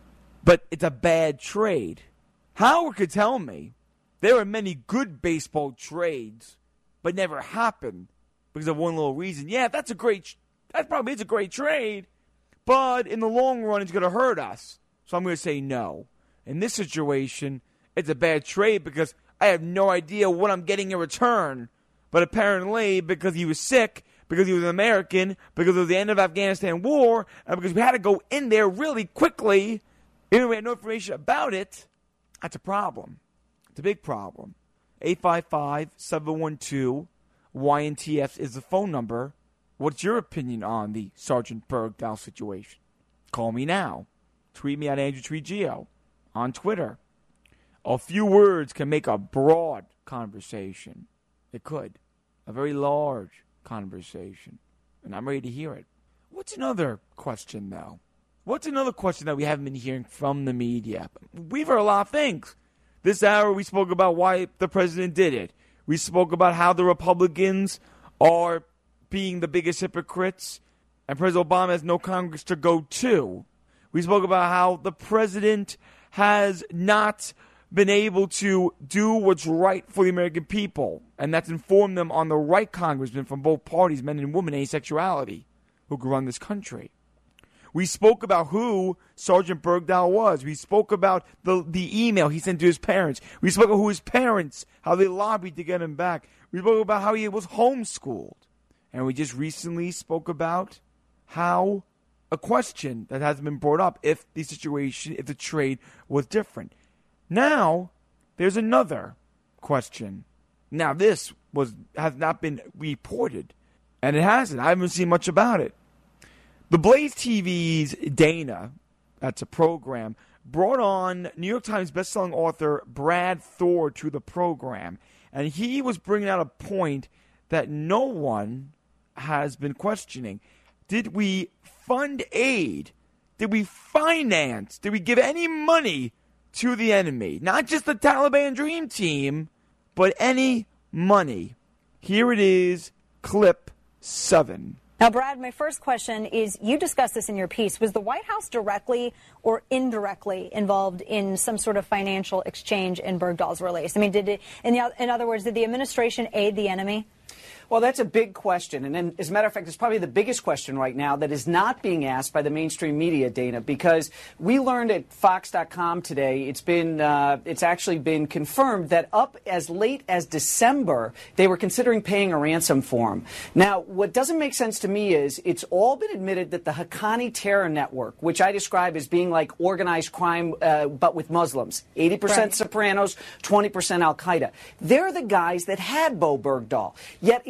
but it's a bad trade. Howard could tell me there are many good baseball trades, but never happened because of one little reason. Yeah, that's a great, that probably is a great trade, but in the long run, it's going to hurt us. So I'm going to say no. In this situation, it's a bad trade because I have no idea what I'm getting in return. But apparently, because he was sick, because he was an American, because of the end of the Afghanistan war, and because we had to go in there really quickly, even though we had no information about it, that's a problem. It's a big problem. eight five five, seven one two, Y N T F is the phone number. What's your opinion on the Sergeant Bergdahl situation? Call me now. Tweet me at Andrew Trigio on Twitter. A few words can make a broad conversation. It could. A very large conversation. And I'm ready to hear it. What's another question, though? What's another question that we haven't been hearing from the media? We've heard a lot of things. This hour we spoke about why the president did it. We spoke about how the Republicans are being the biggest hypocrites, and President Obama has no Congress to go to. We spoke about how the president has not been able to do what's right for the American people, and that's informed them on the right congressmen from both parties, men and women, asexuality, who could run this country. We spoke about who Sergeant Bergdahl was. We spoke about the, the email he sent to his parents. We spoke about who his parents, how they lobbied to get him back. We spoke about how he was homeschooled. And we just recently spoke about how a question that hasn't been brought up if the situation, if the trade was different. Now, there's another question. Now, this was has not been reported, and it hasn't. I haven't seen much about it. The Blaze T V's Dana, that's a program, brought on New York Times bestselling author Brad Thor to the program, and he was bringing out a point that no one has been questioning. Did we fund aid? Did we finance? Did we give any money to the enemy? Not just the Taliban Dream Team, but any money. Here it is, clip seven. Now, Brad, my first question is, you discussed this in your piece. Was the White House directly or indirectly involved in some sort of financial exchange in Bergdahl's release? I mean, did it, in, the, in other words, did the administration aid the enemy? Well, that's a big question. And then, as a matter of fact, it's probably the biggest question right now that is not being asked by the mainstream media, Dana, because we learned at Fox dot com today, it's been, uh, it's actually been confirmed that up as late as December, they were considering paying a ransom for him. Now, what doesn't make sense to me is it's all been admitted that the Haqqani terror network, which I describe as being like organized crime, uh, but with Muslims, eighty percent right. Sopranos, twenty percent Al-Qaeda, they're the guys that had Bo Bergdahl. Yet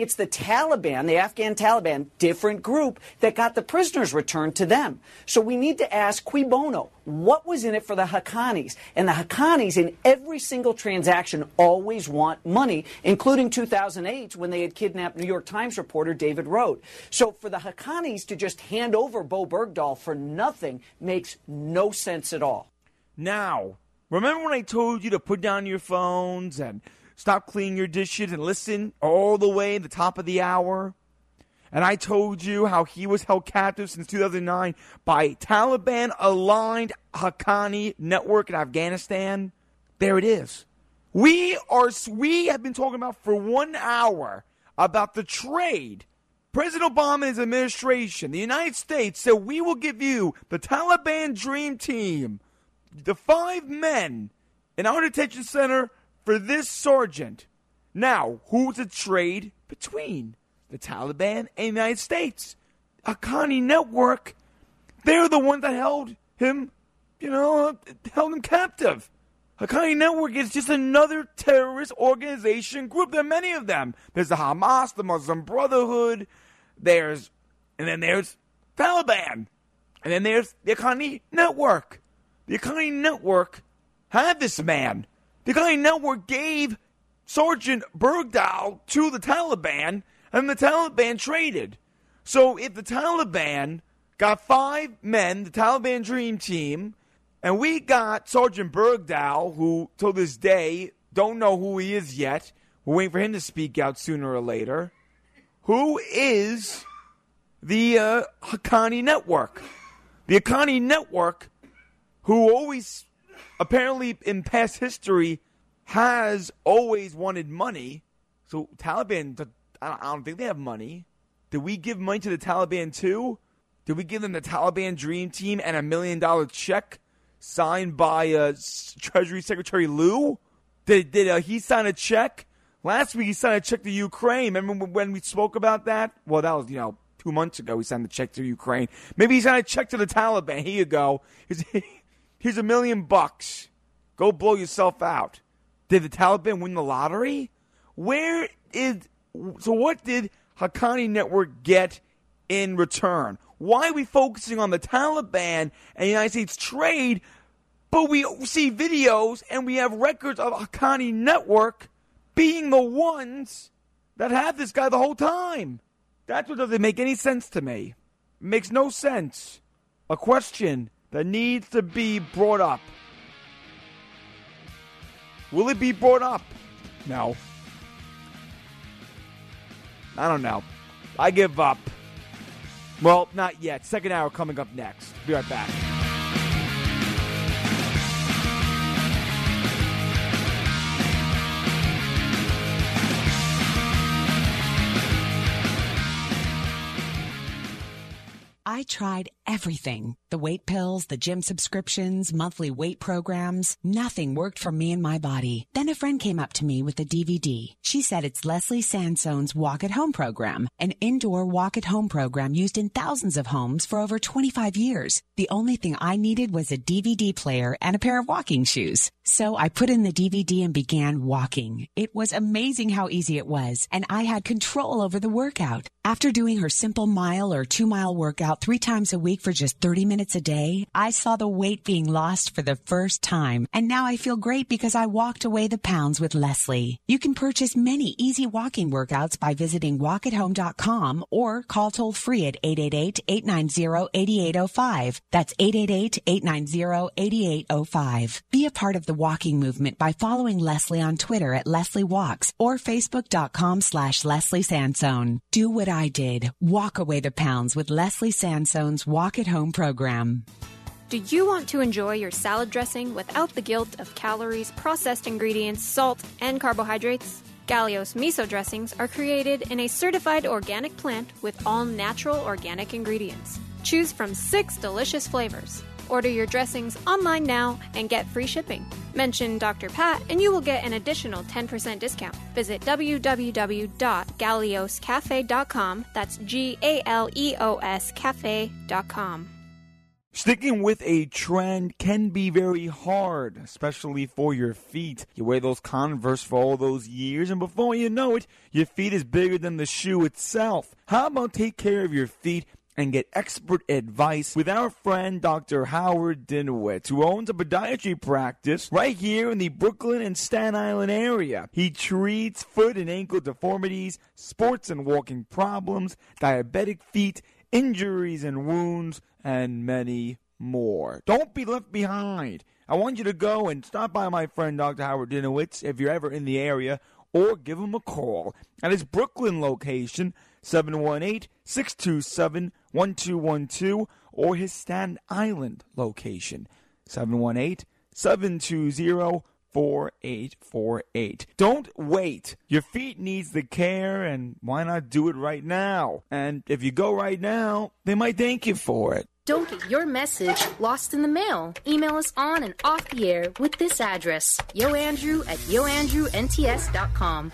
it's the Taliban, the Afghan Taliban, different group, that got the prisoners returned to them. So we need to ask, cui bono, what was in it for the Haqqanis? And the Haqqanis in every single transaction always want money, including two thousand eight when they had kidnapped New York Times reporter David Rohde. So for the Haqqanis to just hand over Bo Bergdahl for nothing makes no sense at all. Now, remember when I told you to put down your phones and stop cleaning your dishes and listen all the way to the top of the hour? And I told you how he was held captive since two thousand nine by Taliban-aligned Haqqani network in Afghanistan? There it is. We are. We have been talking about for one hour about the trade. President Obama and his administration, the United States, said we will give you the Taliban Dream Team, the five men in our detention center for this sergeant. Now, who's the trade between? The Taliban and the United States. Haqqani network, they're the ones that held him, you know, held him captive. Haqqani network is just another terrorist organization group. There are many of them. There's the Hamas, the Muslim Brotherhood, there's, and then there's Taliban. And then there's the Haqqani network. The Haqqani network had this man. The Haqqani network gave Sergeant Bergdahl to the Taliban, and the Taliban traded. So if the Taliban got five men, the Taliban Dream Team, and we got Sergeant Bergdahl, who till this day don't know who he is yet, we're waiting for him to speak out sooner or later, who is the uh, Haqqani network? The Haqqani network, who always, apparently in past history, has always wanted money. So Taliban, I don't think they have money. Did we give money to the Taliban too? Did we give them the Taliban Dream Team and a million dollar check signed by uh, Treasury Secretary Lew? Did, did uh, he sign a check? Last week he signed a check to Ukraine. Remember when we spoke about that? Well, that was, you know, two months ago he signed the check to Ukraine. Maybe he signed a check to the Taliban. Here you go. Here's, here's a million bucks. Go blow yourself out. Did the Taliban win the lottery? Where is... So what did Haqqani Network get in return? Why are we focusing on the Taliban and the United States trade, but we see videos and we have records of Haqqani Network being the ones that have this guy the whole time? That's what doesn't make any sense to me. It makes no sense. A question that needs to be brought up. Will it be brought up? No. I don't know. I give up. Well, not yet. Second hour coming up next. Be right back. I tried everything. The weight pills, the gym subscriptions, monthly weight programs. Nothing worked for me and my body. Then a friend came up to me with a D V D. She said it's Leslie Sansone's Walk at Home program, an indoor walk at home program used in thousands of homes for over twenty-five years. The only thing I needed was a D V D player and a pair of walking shoes. So I put in the D V D and began walking. It was amazing how easy it was, and I had control over the workout. After doing her simple mile or two mile workout three times a week for just thirty minutes a day, I saw the weight being lost for the first time. And now I feel great because I walked away the pounds with Leslie. You can purchase many easy walking workouts by visiting walk at home dot com or call toll free at eight eight eight, eight nine zero, eight eight zero five. That's eight eight eight, eight nine zero, eight eight zero five. Be a part of the walking movement by following Leslie on Twitter at Leslie Walks or facebook dot com slash Leslie Sansone. Do what I did. Walk away the pounds with Leslie Sansone's Walk at Home program. Do you want to enjoy your salad dressing without the guilt of calories, processed ingredients, salt, and carbohydrates? Galios miso dressings are created in a certified organic plant with all natural organic ingredients. Choose from six delicious flavors. Order your dressings online now and get free shipping. Mention Doctor Pat and you will get an additional ten percent discount. Visit w w w dot galeos cafe dot com. That's G A L E O S cafe dot com. Sticking with a trend can be very hard, especially for your feet. You wear those Converse for all those years, and before you know it, your feet is bigger than the shoe itself. How about take care of your feet and get expert advice with our friend Doctor Howard Dinowitz, who owns a podiatry practice right here in the Brooklyn and Staten Island area. He treats foot and ankle deformities, sports and walking problems, diabetic feet, injuries and wounds, and many more. Don't be left behind. I want you to go and stop by my friend Doctor Howard Dinowitz if you're ever in the area, or give him a call at his Brooklyn location, seven one eight, six two seven, one two one two, or his Staten Island location, seven one eight, seven two zero, four eight four eight. Don't wait. Your feet needs the care, and why not do it right now? And if you go right now, they might thank you for it. Don't get your message lost in the mail. Email us on and off the air with this address, yoandrew at yoandrewnts dot com.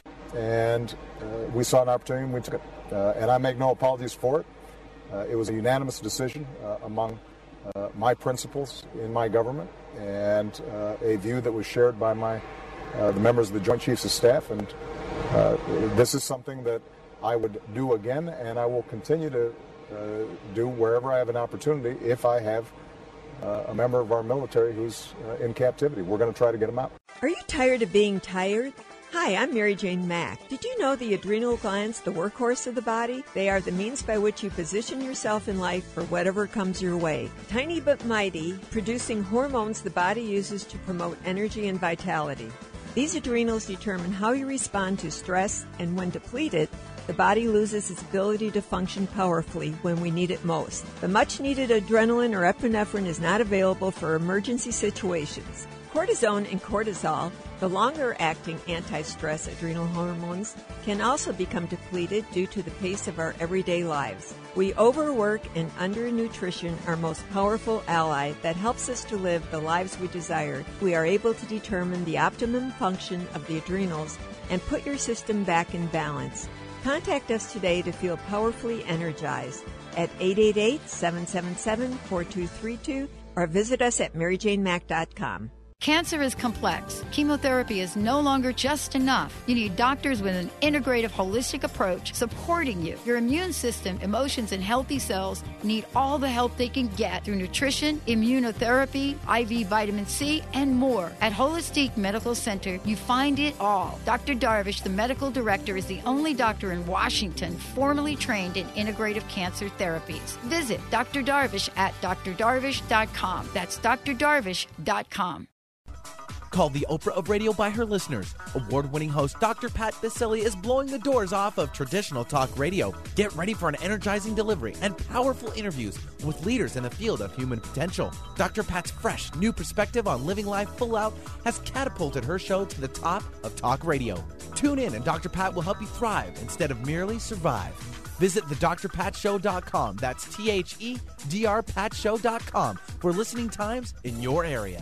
And uh, we saw an opportunity and we took it. Uh, and I make no apologies for it. Uh, it was a unanimous decision uh, among uh, my principals in my government, and uh, a view that was shared by my uh, the members of the Joint Chiefs of Staff. And uh, this is something that I would do again, and I will continue to uh, do wherever I have an opportunity if I have uh, a member of our military who's uh, in captivity. We're going to try to get him out. Are you tired of being tired? Hi, I'm Mary Jane Mack. Did you know the adrenal glands, the workhorse of the body? They are the means by which you position yourself in life for whatever comes your way. Tiny but mighty, producing hormones the body uses to promote energy and vitality. These adrenals determine how you respond to stress, and when depleted, the body loses its ability to function powerfully when we need it most. The much-needed adrenaline or epinephrine is not available for emergency situations. Cortisone and cortisol, the longer-acting anti-stress adrenal hormones, can also become depleted due to the pace of our everyday lives. We overwork and undernutrition our most powerful ally that helps us to live the lives we desire. We are able to determine the optimum function of the adrenals and put your system back in balance. Contact us today to feel powerfully energized at eight eight eight, seven seven seven, four two three two or visit us at mary jane mack dot com. Cancer is complex. Chemotherapy is no longer just enough. You need doctors with an integrative, holistic approach supporting you. Your immune system, emotions, and healthy cells need all the help they can get through nutrition, immunotherapy, I V vitamin C, and more. At Holistic Medical Center, you find it all. Doctor Darvish, the medical director, is the only doctor in Washington formally trained in integrative cancer therapies. Visit Doctor Darvish at d r darvish dot com. That's d r darvish dot com. Called the Oprah of radio by her listeners, award-winning host Doctor Pat Baccili is blowing the doors off of traditional talk radio. Get ready for an energizing delivery and powerful interviews with leaders in the field of human potential. Doctor Pat's fresh, new perspective on living life full out has catapulted her show to the top of talk radio. Tune in and Doctor Pat will help you thrive instead of merely survive. Visit the d r pat show dot com. That's T H E D R pat show dot com for listening times in your area.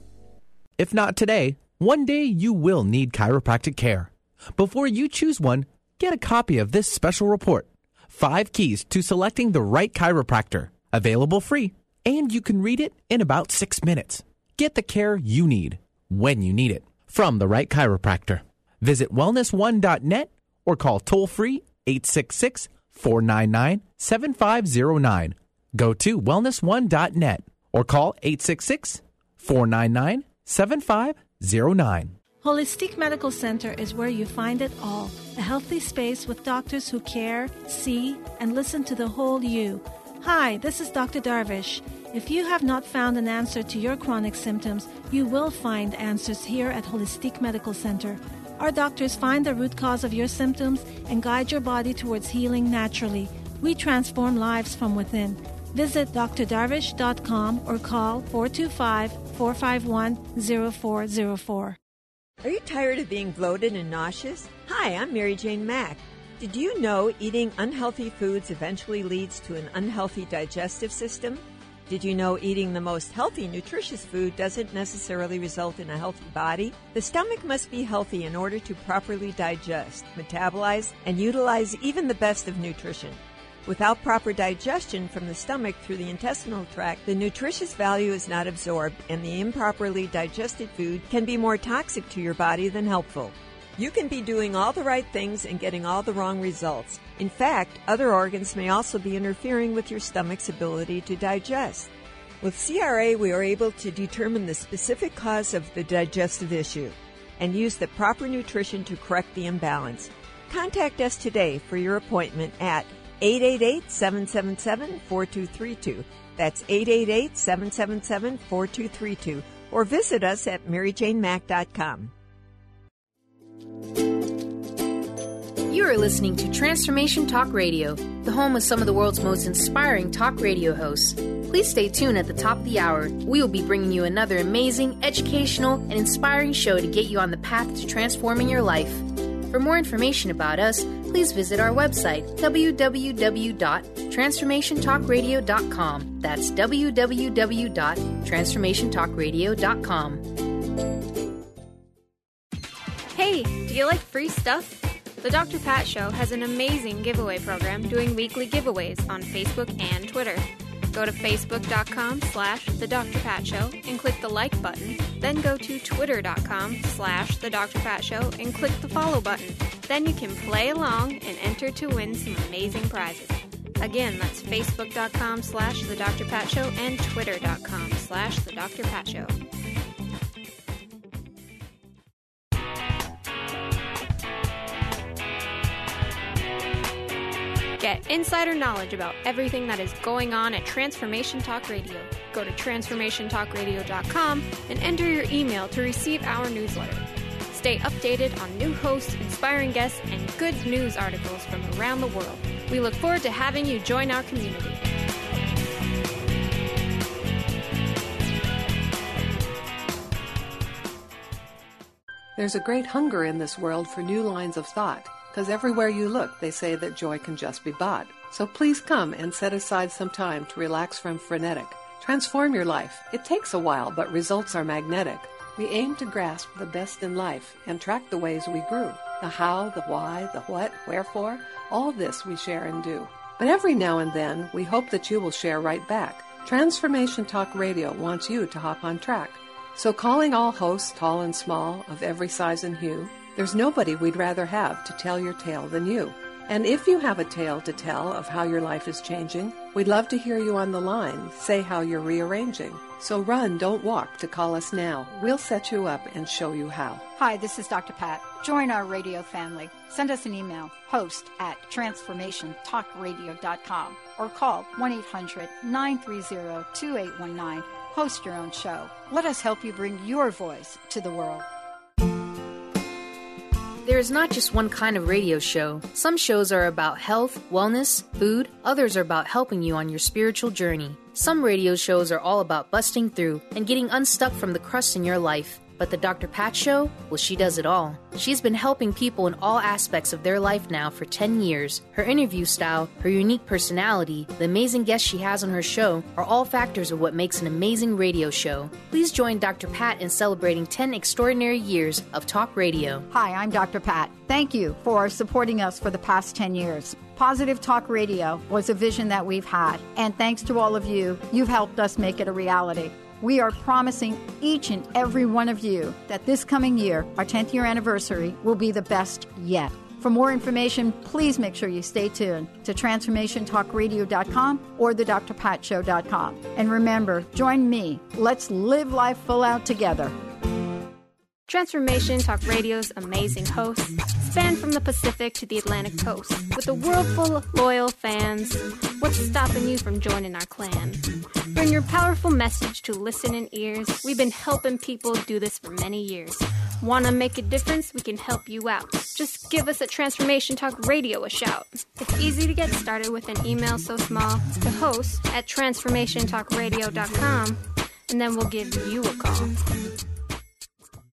If not today, one day you will need chiropractic care. Before you choose one, get a copy of this special report. Five keys to selecting the right chiropractor. Available free, and you can read it in about six minutes. Get the care you need, when you need it, from the right chiropractor. Visit wellness one dot net or call toll-free eight six six, four nine nine, seven five zero nine. Go to wellness one dot net or call eight six six, four nine nine, seven five zero nine. Holistic Medical Center is where you find it all. A healthy space with doctors who care, see, and listen to the whole you. Hi, this is Doctor Darvish. If you have not found an answer to your chronic symptoms, you will find answers here at Holistic Medical Center. Our doctors find the root cause of your symptoms and guide your body towards healing naturally. We transform lives from within. Visit d r darvish dot com or call four two five, four five one, zero four zero four. Are you tired of being bloated and nauseous? Hi, I'm Mary Jane Mack. Did you know eating unhealthy foods eventually leads to an unhealthy digestive system? Did you know eating the most healthy, nutritious food doesn't necessarily result in a healthy body? The stomach must be healthy in order to properly digest, metabolize, and utilize even the best of nutrition. Without proper digestion from the stomach through the intestinal tract, the nutritious value is not absorbed, and the improperly digested food can be more toxic to your body than helpful. You can be doing all the right things and getting all the wrong results. In fact, other organs may also be interfering with your stomach's ability to digest. With C R A, we are able to determine the specific cause of the digestive issue and use the proper nutrition to correct the imbalance. Contact us today for your appointment at eight eight eight, seven seven seven, four two three two. That's eight eight eight, seven seven seven, four two three two. Or visit us at mary jane mack dot com. You are listening to Transformation Talk Radio, the home of some of the world's most inspiring talk radio hosts. Please stay tuned at the top of the hour. We will be bringing you another amazing, educational, and inspiring show to get you on the path to transforming your life. For more information about us, please visit our website, w w w dot transformation talk radio dot com. That's w w w dot transformation talk radio dot com. Hey, do you like free stuff? The Doctor Pat Show has an amazing giveaway program doing weekly giveaways on Facebook and Twitter. Go to facebook.com slash The Doctor Pat Show and click the like button. Then go to twitter.com slash The Doctor Pat Show and click the follow button. Then you can play along and enter to win some amazing prizes. Again, that's facebook.com slash The Doctor Pat Show and twitter.com slash The Doctor Pat Show. Get insider knowledge about everything that is going on at Transformation Talk Radio. Go to transformation talk radio dot com and enter your email to receive our newsletter. Stay updated on new hosts, inspiring guests, and good news articles from around the world. We look forward to having you join our community. There's a great hunger in this world for new lines of thought. Because everywhere you look, they say that joy can just be bought. So please come and set aside some time to relax from frenetic. Transform your life. It takes a while, but results are magnetic. We aim to grasp the best in life and track the ways we grew. The how, the why, the what, wherefore, all this we share and do. But every now and then, we hope that you will share right back. Transformation Talk Radio wants you to hop on track. So calling all hosts, tall and small, of every size and hue, there's nobody we'd rather have to tell your tale than you. And if you have a tale to tell of how your life is changing, we'd love to hear you on the line say how you're rearranging. So run, don't walk to call us now. We'll set you up and show you how. Hi, this is Doctor Pat. Join our radio family. Send us an email, host at transformation talk radio dot com, or call one eight hundred nine three zero two eight one nine. Host your own show. Let us help you bring your voice to the world. There is not just one kind of radio show. Some shows are about health, wellness, food. Others are about helping you on your spiritual journey. Some radio shows are all about busting through and getting unstuck from the crust in your life. But the Doctor Pat Show? Well, she does it all. She's been helping people in all aspects of their life now for ten years. Her interview style, her unique personality, the amazing guests she has on her show are all factors of what makes an amazing radio show. Please join Doctor Pat in celebrating ten extraordinary years of talk radio. Hi, I'm Doctor Pat. Thank you for supporting us for the past ten years. Positive Talk Radio was a vision that we've had, and thanks to all of you, you've helped us make it a reality. We are promising each and every one of you that this coming year, our tenth year anniversary, will be the best yet. For more information, please make sure you stay tuned to transformation talk radio dot com or the dr pat show dot com. And remember, join me. Let's live life full out together. Transformation Talk Radio's amazing hosts span from the Pacific to the Atlantic coast. With a world full of loyal fans, what's stopping you from joining our clan? Bring your powerful message to listening ears. We've been helping people do this for many years. Want to make a difference? We can help you out. Just give us at Transformation Talk Radio a shout. It's easy to get started with an email so small to host at transformation talk radio dot com, and then we'll give you a call.